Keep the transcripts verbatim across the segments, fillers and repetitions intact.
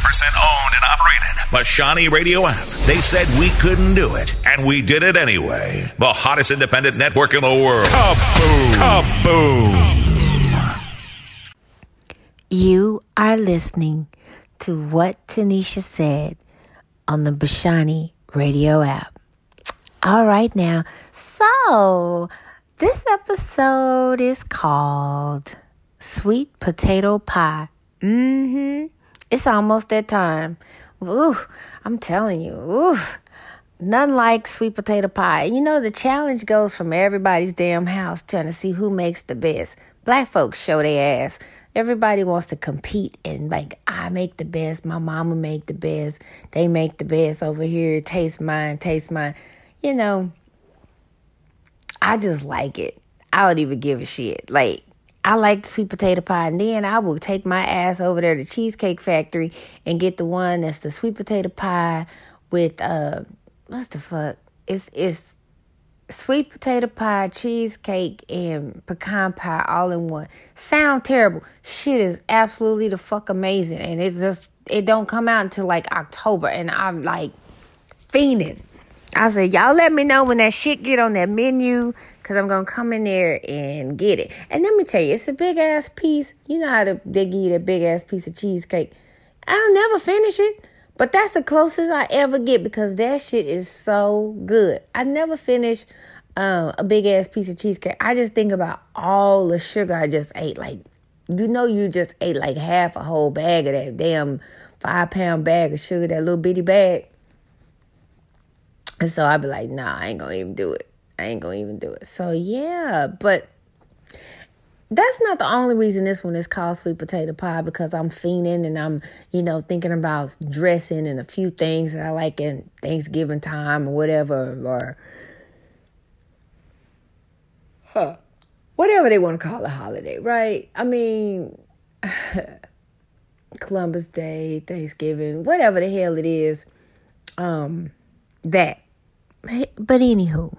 percent owned and operated. Bashani Radio app. They said we couldn't do it, and we did it anyway. The hottest independent network in the world. Kaboom! Kaboom! You are listening to What Tanisha Said on the Bashani Radio app. All right now, so this episode is called Sweet Potato Pie. Mm-hmm. It's almost that time. Ooh, I'm telling you, ooh, nothing like sweet potato pie. You know, the challenge goes from everybody's damn house trying to see who makes the best. Black folks show their ass. Everybody wants to compete and like, I make the best. My mama make the best. They make the best over here. Taste mine, taste mine. You know, I just like it. I don't even give a shit. Like, I like the sweet potato pie, and then I will take my ass over there to Cheesecake Factory and get the one that's the sweet potato pie with, uh, what's the fuck? It's, it's sweet potato pie, cheesecake, and pecan pie all in one. Sound terrible. Shit is absolutely the fuck amazing, and it just, it don't come out until like October, and I'm like fiending. I said, y'all let me know when that shit get on that menu, because I'm going to come in there and get it. And let me tell you, it's a big-ass piece. You know how to, they give you that big-ass piece of cheesecake. I'll never finish it, but that's the closest I ever get because that shit is so good. I never finish um, a big-ass piece of cheesecake. I just think about all the sugar I just ate. Like, you know you just ate like half a whole bag of that damn five-pound bag of sugar, that little bitty bag. And so I'd be like, nah, I ain't going to even do it. I ain't going to even do it. So, yeah, but that's not the only reason this one is called sweet potato pie, because I'm fiending and I'm, you know, thinking about dressing and a few things that I like in Thanksgiving time or whatever, or huh, whatever they want to call a holiday, right? I mean, Columbus Day, Thanksgiving, whatever the hell it is, um, that. But anywho,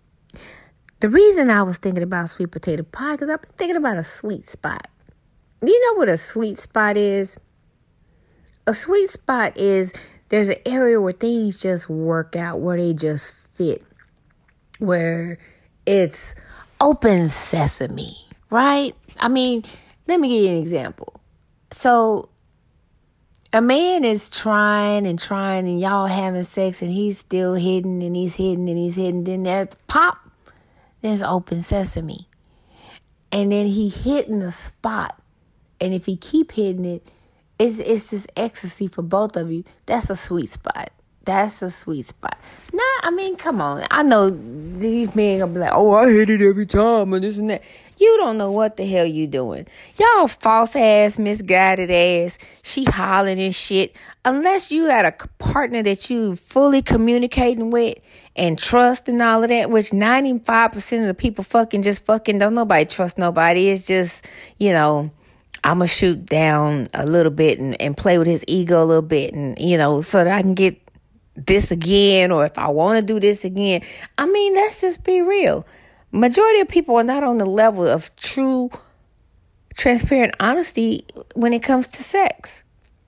the reason I was thinking about sweet potato pie, because I've been thinking about a sweet spot. You know what a sweet spot is? A sweet spot is there's an area where things just work out, where they just fit, where it's open sesame, right? I mean, let me give you an example. So a man is trying and trying and y'all having sex and he's still hitting and he's hitting and he's hitting. Then there's pop. There's open sesame. And then he hitting the spot. And if he keep hitting it, it's, it's just ecstasy for both of you. That's a sweet spot. That's a sweet spot. Nah, I mean, come on. I know these men gonna be like, oh, I hit it every time and this and that. You don't know what the hell you doing. Y'all false ass, misguided ass. She hollering and shit. Unless you had a partner that you fully communicating with and trust and all of that, which ninety-five percent of the people fucking just fucking don't nobody trust nobody. It's just, you know, I'm going to shoot down a little bit and, and play with his ego a little bit and, you know, so that I can get this again, or if I want to do this again. I mean, let's just be real. Majority of people are not on the level of true, transparent honesty when it comes to sex.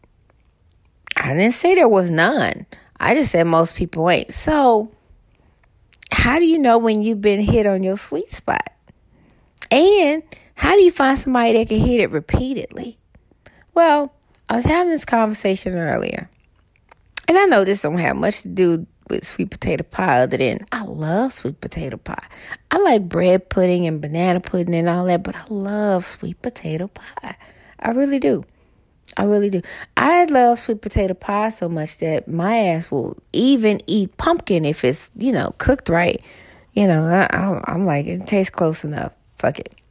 I didn't say there was none. I just said most people ain't. So, how do you know when you've been hit on your sweet spot? And how do you find somebody that can hit it repeatedly? Well, I was having this conversation earlier. And I know this don't have much to do with sweet potato pie other than I love sweet potato pie. I like bread pudding and banana pudding and all that, but I love sweet potato pie. I really do. I really do. I love sweet potato pie so much that my ass will even eat pumpkin if it's, you know, cooked right. You know, I, I, I'm like, it tastes close enough. Fuck it.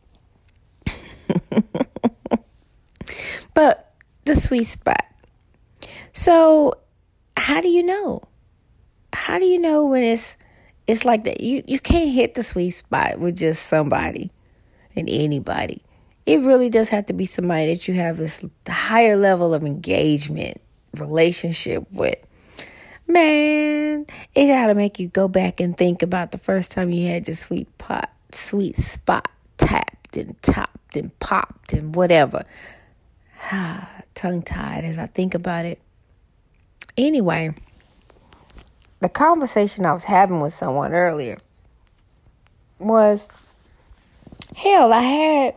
But the sweet spot. So, how do you know? How do you know when it's it's like that? You you can't hit the sweet spot with just somebody and anybody. It really does have to be somebody that you have this higher level of engagement, relationship with. Man, it gotta make you go back and think about the first time you had your sweet pot, sweet spot tapped and topped and popped and whatever. tongue-tied as I think about it. Anyway, the conversation I was having with someone earlier was, hell, I had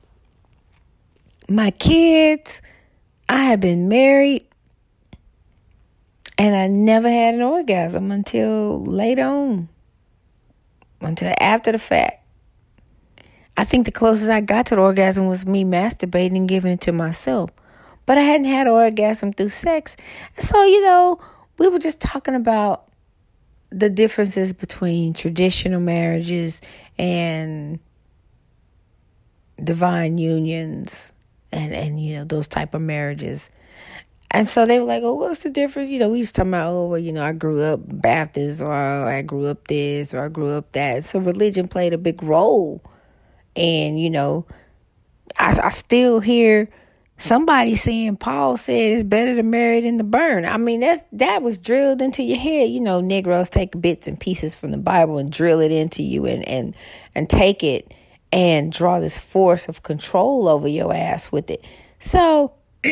my kids, I had been married, and I never had an orgasm until later on, until after the fact. I think the closest I got to the orgasm was me masturbating and giving it to myself. But I hadn't had an orgasm through sex. And so, you know, we were just talking about the differences between traditional marriages and divine unions and, and you know, those type of marriages. And so they were like, oh, what's the difference? You know, we was talking about, oh, well, you know, I grew up Baptist, or I grew up this, or I grew up that. So religion played a big role. And, you know, I, I still hear somebody saying Paul said it's better to marry than to burn. I mean, that's that was drilled into your head. You know, Negroes take bits and pieces from the Bible and drill it into you and, and, and take it and draw this force of control over your ass with it. So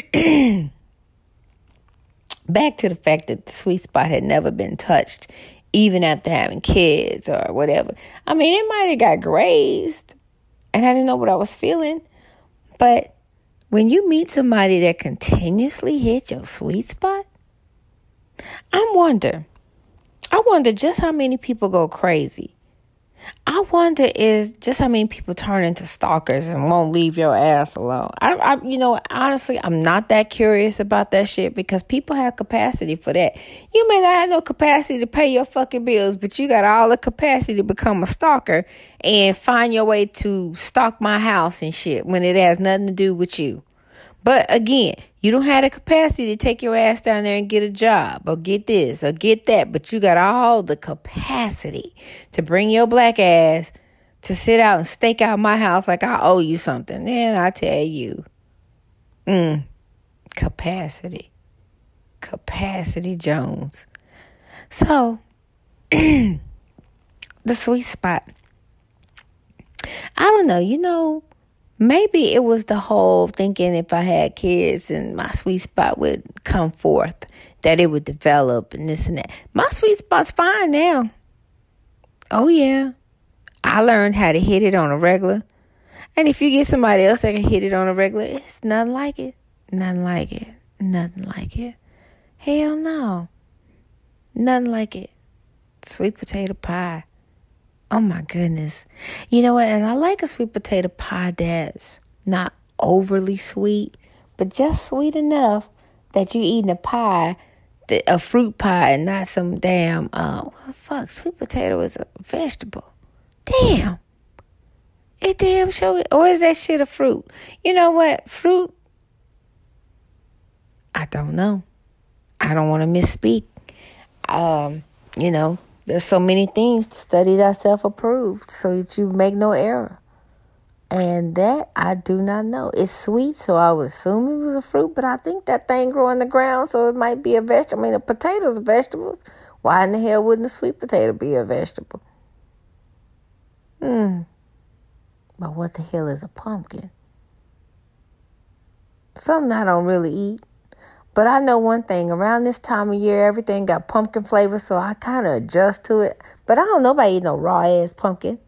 back to the fact that the sweet spot had never been touched, even after having kids or whatever. I mean, it might have got grazed. And I didn't know what I was feeling. But when you meet somebody that continuously hit your sweet spot, I wonder, I wonder just how many people go crazy. I wonder is just how many people turn into stalkers and won't leave your ass alone. I, I, you know, honestly, I'm not that curious about that shit because people have capacity for that. You may not have no capacity to pay your fucking bills, but you got all the capacity to become a stalker and find your way to stalk my house and shit when it has nothing to do with you. But again, you don't have the capacity to take your ass down there and get a job or get this or get that. But you got all the capacity to bring your black ass to sit out and stake out my house like I owe you something. Then I tell you, mm, capacity, capacity Jones. So the sweet spot. I don't know, you know. Maybe it was the whole thinking if I had kids and my sweet spot would come forth, that it would develop and this and that. My sweet spot's fine now. Oh, yeah. I learned how to hit it on a regular. And if you get somebody else that can hit it on a regular, it's nothing like it. Nothing like it. Nothing like it. Hell no. Nothing like it. Sweet potato pie. Oh, my goodness. You know what? And I like a sweet potato pie that's not overly sweet, but just sweet enough that you're eating a pie, a fruit pie, and not some damn, uh, well, fuck, sweet potato is a vegetable. Damn. It damn sure, or is that shit a fruit? You know what? Fruit? I don't know. I don't want to misspeak. Um, you know. There's so many things to study thyself approved so that you make no error. And that I do not know. It's sweet, so I would assume it was a fruit, but I think that thing grew on the ground, so it might be a vegetable. I mean, a potato's vegetables. Why in the hell wouldn't a sweet potato be a vegetable? Hmm. But what the hell is a pumpkin? Something I don't really eat. But I know one thing, around this time of year, everything got pumpkin flavor, so I kind of adjust to it. But I don't know about eating no raw-ass pumpkin.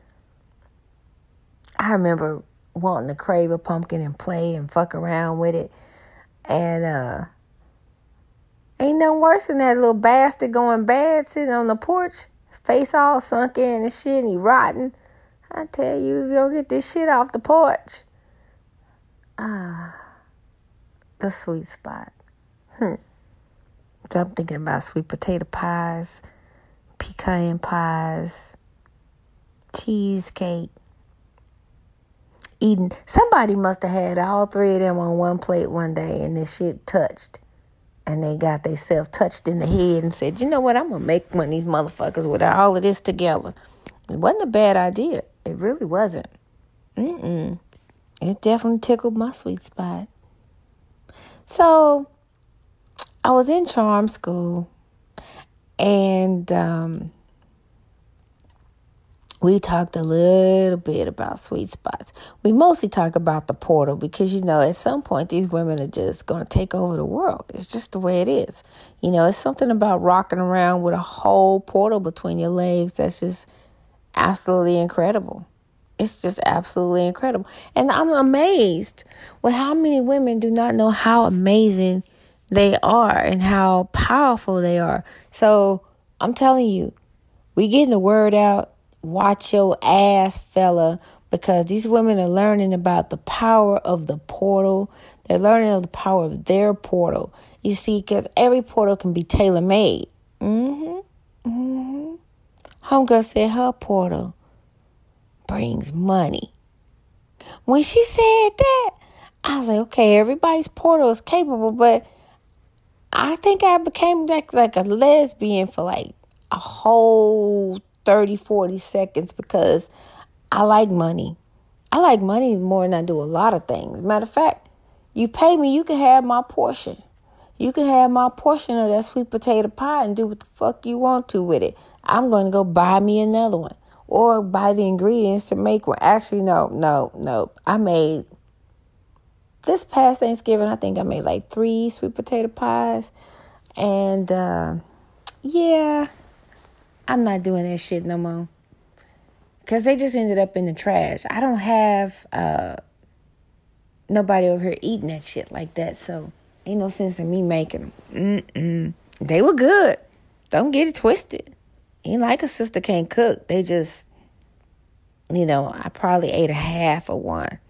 I remember wanting to crave a pumpkin and play and fuck around with it. And uh, ain't nothing worse than that little bastard going bad sitting on the porch, face all sunk in and shit, and he rotten. I tell you, if you don't get this shit off the porch. Ah, the sweet spot. Hmm. So I'm thinking about sweet potato pies, pecan pies, cheesecake. Eating. Somebody must have had all three of them on one plate one day and this shit touched. And they got themselves touched in the head and said, you know what, I'm going to make one of these motherfuckers with all of this together. It wasn't a bad idea. It really wasn't. Mm-mm. It definitely tickled my sweet spot. So I was in charm school, and um, we talked a little bit about sweet spots. We mostly talk about the portal because, you know, at some point these women are just going to take over the world. It's just the way it is. You know, it's something about rocking around with a whole portal between your legs that's just absolutely incredible. It's just absolutely incredible. And I'm amazed with how many women do not know how amazing they are and how powerful they are. So I'm telling you, we getting the word out. Watch your ass, fella, because these women are learning about the power of the portal. They're learning of the power of their portal. You see, because every portal can be tailor-made. Mm-hmm. Mm-hmm. Homegirl said her portal brings money. When she said that, I was like, okay, everybody's portal is capable, but I think I became like, like a lesbian for like a whole thirty, forty seconds because I like money. I like money more than I do a lot of things. Matter of fact, you pay me, you can have my portion. You can have my portion of that sweet potato pie and do what the fuck you want to with it. I'm going to go buy me another one or buy the ingredients to make one. Actually, no, no, no. I made, this past Thanksgiving, I think I made like three sweet potato pies. And, uh, yeah, I'm not doing that shit no more. Because they just ended up in the trash. I don't have uh, nobody over here eating that shit like that. So ain't no sense in me making them. Mm-mm. They were good. Don't get it twisted. Ain't like a sister can't cook. They just, you know, I probably ate a half of one.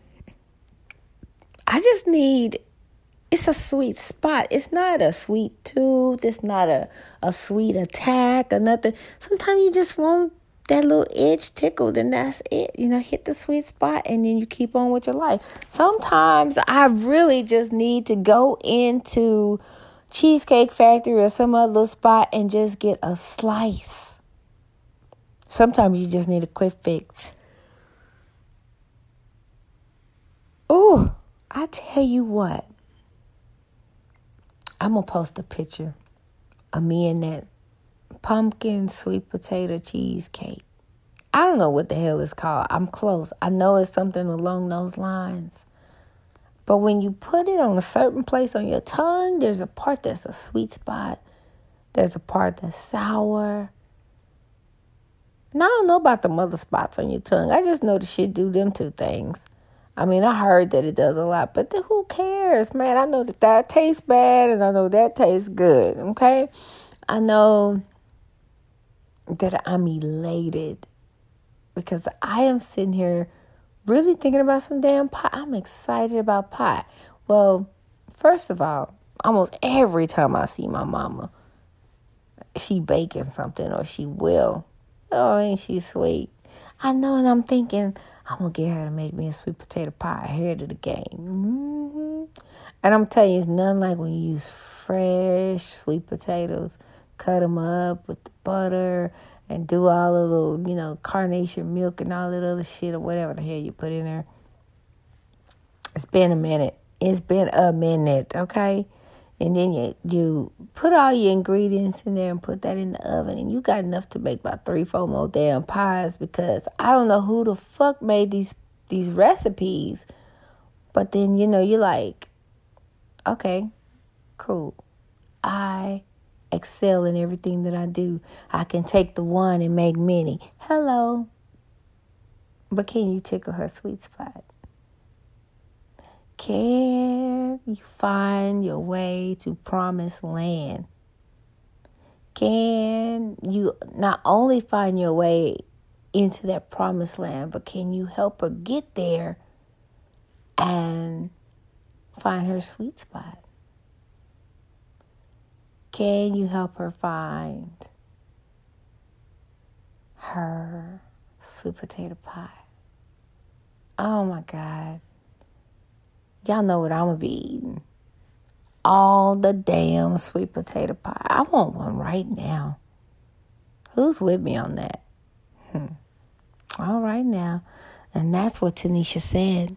I just need, it's a sweet spot. It's not a sweet tooth. It's not a, a sweet attack or nothing. Sometimes you just want that little edge tickled and that's it. You know, hit the sweet spot and then you keep on with your life. Sometimes I really just need to go into Cheesecake Factory or some other little spot and just get a slice. Sometimes you just need a quick fix. Oh, I tell you what. I'm going to post a picture of me and that pumpkin sweet potato cheesecake. I don't know what the hell it's called. I'm close. I know it's something along those lines. But when you put it on a certain place on your tongue, there's a part that's a sweet spot. There's a part that's sour. Now, I don't know about the other spots on your tongue. I just know the shit do them two things. I mean, I heard that it does a lot, but then who cares, man? I know that that tastes bad, and I know that tastes good, okay? I know that I'm elated because I am sitting here really thinking about some damn pie. I'm excited about pie. Well, first of all, almost every time I see my mama, she baking something or she will. Oh, ain't she sweet? I know, and I'm thinking, I'm going to get her to make me a sweet potato pie ahead of the game. Mm-hmm. And I'm telling you, it's nothing like when you use fresh sweet potatoes, cut them up with the butter, and do all the little, you know, carnation milk and all that other shit or whatever the hell you put in there. It's been a minute. It's been a minute, okay? And then you, you put all your ingredients in there and put that in the oven. And you got enough to make about three, four more damn pies because I don't know who the fuck made these these recipes. But then, you know, you're like, okay, cool. I excel in everything that I do. I can take the one and make many. Hello. But can you tickle her sweet spot? Can you find your way to promised land? Can you not only find your way into that promised land, but can you help her get there and find her sweet spot? Can you help her find her sweet potato pie? Oh my God. Y'all know what I'm going to be eating. All the damn sweet potato pie. I want one right now. Who's with me on that? Hmm. All right now. And that's what Tanisha said.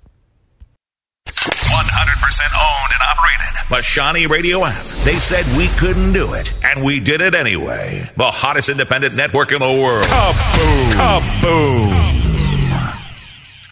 one hundred percent owned and operated by Shawnee Radio app. They said we couldn't do it, and we did it anyway. The hottest independent network in the world. Kaboom! Kaboom! Kaboom!